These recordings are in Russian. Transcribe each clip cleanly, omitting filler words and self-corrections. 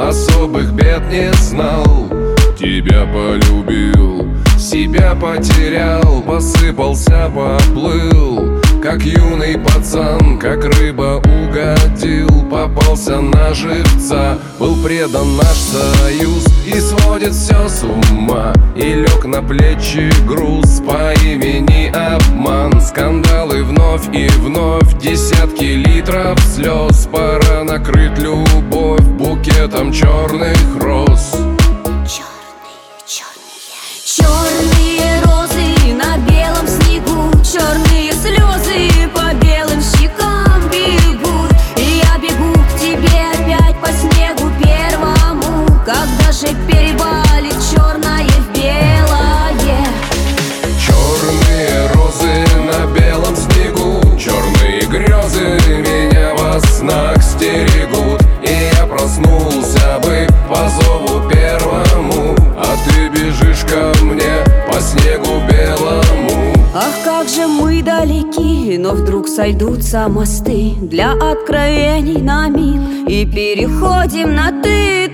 особых бед не знал. Тебя полюбил, себя потерял, посыпался, поплыл, как юный пацан, как рыба угодил, попался на живца. Был предан наш союз и сводит все с ума, и лег на плечи груз по имени обман. Скандалы вновь и вновь, десятки литров слез. Пора накрыть любовь букетом черных роз. Черные розы на белом снегу, черные слезы по белым щекам бегут. И я бегу к тебе опять по снегу первому, когда же перевалит черное в белое. Черные розы на белом снегу, черные грезы меня во снах стерегут. И я проснулся бы по зову первому, а ты бежишь ко мне по снегу белому. Ах, как же мы далеки, но вдруг сойдутся мосты для откровений на миг, и переходим на ты,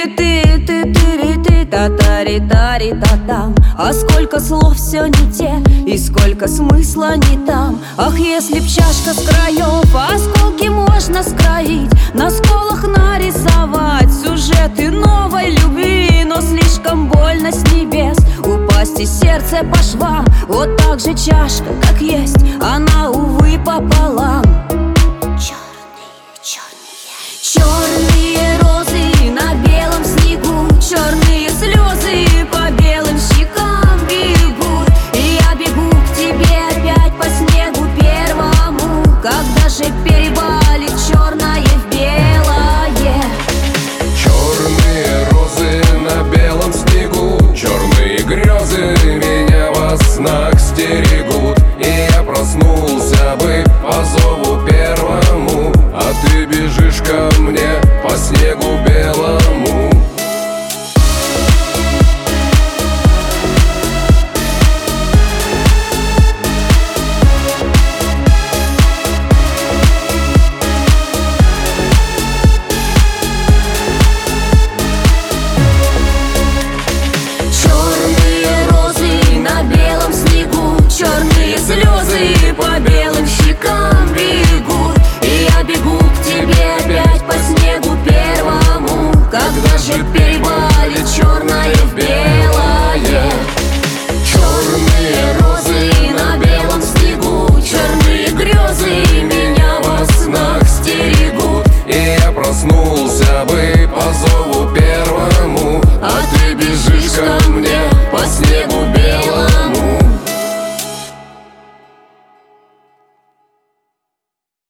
та-тари-тари-та-там. А сколько слов все не те, и сколько смысла не там. Ах, если б чашка с краев, осколки можно скроить, на сколах нарисовать сюжеты новой любви. Но слишком больно с небес упасть, и сердце по швам. Вот так же чашка, как есть, она, увы, пополам. Черные розы на белом снегу, черные слезы по белым щекам бегут. И я бегу к тебе опять по снегу первому, когда же перевалит черное в белое. Черные розы на белом снегу, черные грезы меня во снах стерегут. И я проснулся бы по зову первому, а ты бежишь ко мне по снегу белому. Черные розы на белом снегу, черные слезы по белым щекам бегут. И я бегу к тебе опять по снегу первому, когда же перевалит черное в белое. Черные розы на белом снегу, черные грезы меня во снах стерегут. И я проснулся бы